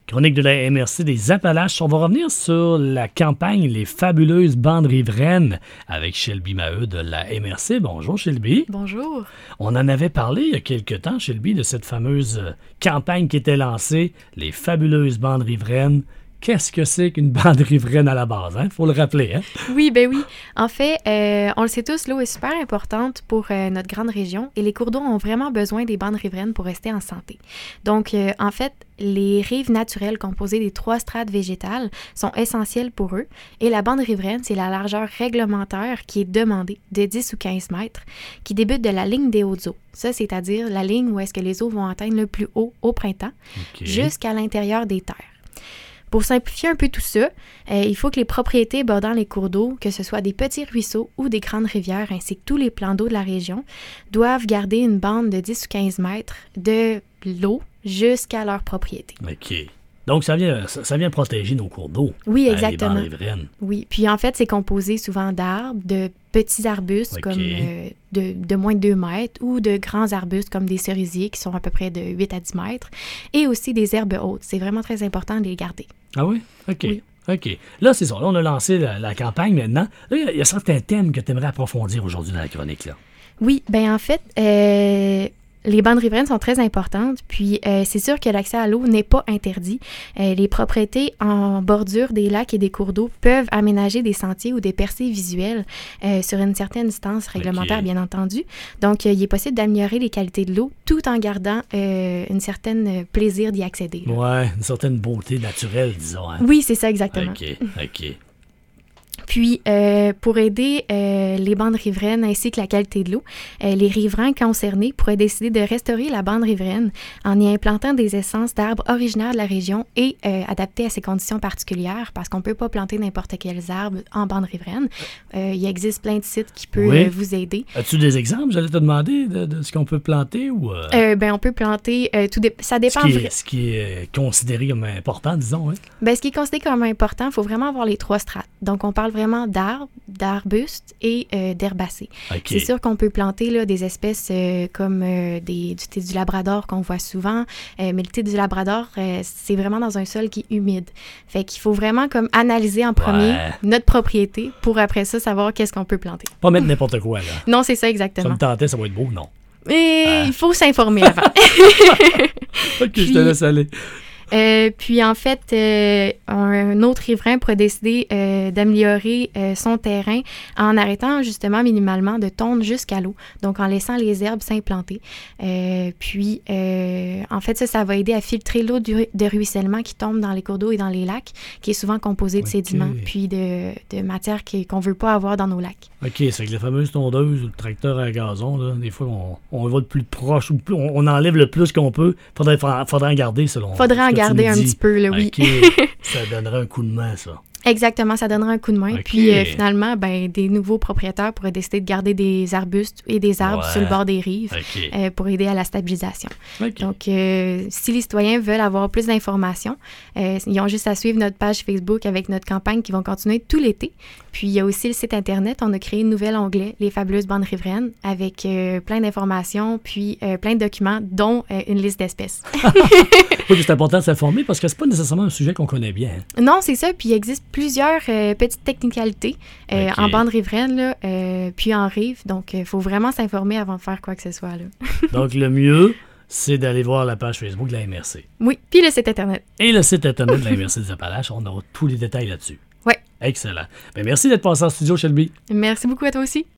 Chronique de la MRC des Appalaches. On va revenir sur la campagne Les Fabuleuses Bandes Riveraines avec Shelby Maheu de la MRC. Bonjour Shelby. Bonjour. On en avait parlé il y a quelque temps, Shelby, de cette fameuse campagne qui était lancée, Les Fabuleuses Bandes Riveraines. Qu'est-ce que c'est qu'une bande riveraine à la base? Faut le rappeler. Hein? Oui. En fait, on le sait tous, l'eau est super importante pour notre grande région et les cours d'eau ont vraiment besoin des bandes riveraines pour rester en santé. Donc, en fait, les rives naturelles composées des 3 strates végétales sont essentielles pour eux et la bande riveraine, c'est la largeur réglementaire qui est demandée de 10 ou 15 mètres qui débute de la ligne des hautes eaux. Ça, c'est-à-dire la ligne où est-ce que les eaux vont atteindre le plus haut au printemps jusqu'à l'intérieur des terres. Pour simplifier un peu tout ça, il faut que les propriétés bordant les cours d'eau, que ce soit des petits ruisseaux ou des grandes rivières, ainsi que tous les plans d'eau de la région, doivent garder une bande de 10 ou 15 mètres de l'eau jusqu'à leur propriété. OK. Donc, ça vient protéger nos cours d'eau. Oui, exactement. Les bandes riveraines. Oui, puis en fait, c'est composé souvent d'arbres, de petits arbustes comme de moins de 2 mètres ou de grands arbustes comme des cerisiers qui sont à peu près de 8 à 10 mètres et aussi des herbes hautes. C'est vraiment très important de les garder. Ah oui? OK. Oui. OK. Là, c'est ça. Là, on a lancé la campagne maintenant. Là, il y a certains thèmes que tu aimerais approfondir aujourd'hui dans la chronique, là. Oui, bien en fait, les bandes riveraines sont très importantes, puis c'est sûr que l'accès à l'eau n'est pas interdit. Les propriétés en bordure des lacs et des cours d'eau peuvent aménager des sentiers ou des percées visuelles sur une certaine distance réglementaire, bien entendu. Donc, il est possible d'améliorer les qualités de l'eau tout en gardant une certaine plaisir d'y accéder. Oui, une certaine beauté naturelle, disons. Hein? Oui, c'est ça exactement. OK. Puis, pour aider les bandes riveraines ainsi que la qualité de l'eau, les riverains concernés pourraient décider de restaurer la bande riveraine en y implantant des essences d'arbres originaires de la région et adaptées à ces conditions particulières parce qu'on ne peut pas planter n'importe quels arbres en bande riveraine. Il existe plein de sites qui peuvent vous aider. As-tu des exemples? J'allais te demander de ce qu'on peut planter ou... on peut planter... ça dépend... Ce qui est considéré comme important, disons. Hein? Ce qui est considéré comme important, il faut vraiment avoir les 3 strates. Donc, on parle vraiment d'arbres, d'arbustes et d'herbacées. Okay. C'est sûr qu'on peut planter là, des espèces comme du thé du Labrador qu'on voit souvent, mais le thé du Labrador, c'est vraiment dans un sol qui est humide. Fait qu'il faut vraiment comme analyser en premier notre propriété pour après ça savoir qu'est-ce qu'on peut planter. Pas mettre n'importe quoi, là. Non, c'est ça exactement. Ça me tentait, ça va être beau, non? Mais il faut s'informer avant. OK, je te laisse aller. Puis en fait, un autre riverain pourrait décider d'améliorer son terrain en arrêtant justement minimalement de tondre jusqu'à l'eau, donc en laissant les herbes s'implanter. Puis en fait, ça va aider à filtrer l'eau de ruissellement qui tombe dans les cours d'eau et dans les lacs, qui est souvent composée de sédiments, puis de matières qu'on ne veut pas avoir dans nos lacs. OK, c'est que les fameuses tondeuses ou le tracteur à gazon, là, des fois, on va de plus proche, ou on enlève le plus qu'on peut. Faudrait en garder, selon garder un petit peu, là, oui. OK, ça donnerait un coup de main, ça. Exactement, ça donnera un coup de main. Okay. Puis finalement, des nouveaux propriétaires pourraient décider de garder des arbustes et des arbres sur le bord des rives pour aider à la stabilisation. Okay. Donc, si les citoyens veulent avoir plus d'informations, ils ont juste à suivre notre page Facebook avec notre campagne qui va continuer tout l'été. Puis, il y a aussi le site Internet. On a créé un nouvel onglet, Les Fabuleuses Bandes Riveraines, avec plein d'informations, puis plein de documents, dont une liste d'espèces. Oui, c'est important de s'informer parce que c'est pas nécessairement un sujet qu'on connaît bien. Hein. Non, c'est ça. Puis, il existe plusieurs petites technicalités en bande riveraine, là, puis en rive. Donc, il faut vraiment s'informer avant de faire quoi que ce soit. Là. Donc, le mieux, c'est d'aller voir la page Facebook de la MRC. Oui, puis le site Internet. Et le site Internet de la MRC des Appalaches, on aura tous les détails là-dessus. Oui. Excellent. Bien, merci d'être passé en studio, Shelby. Merci beaucoup à toi aussi.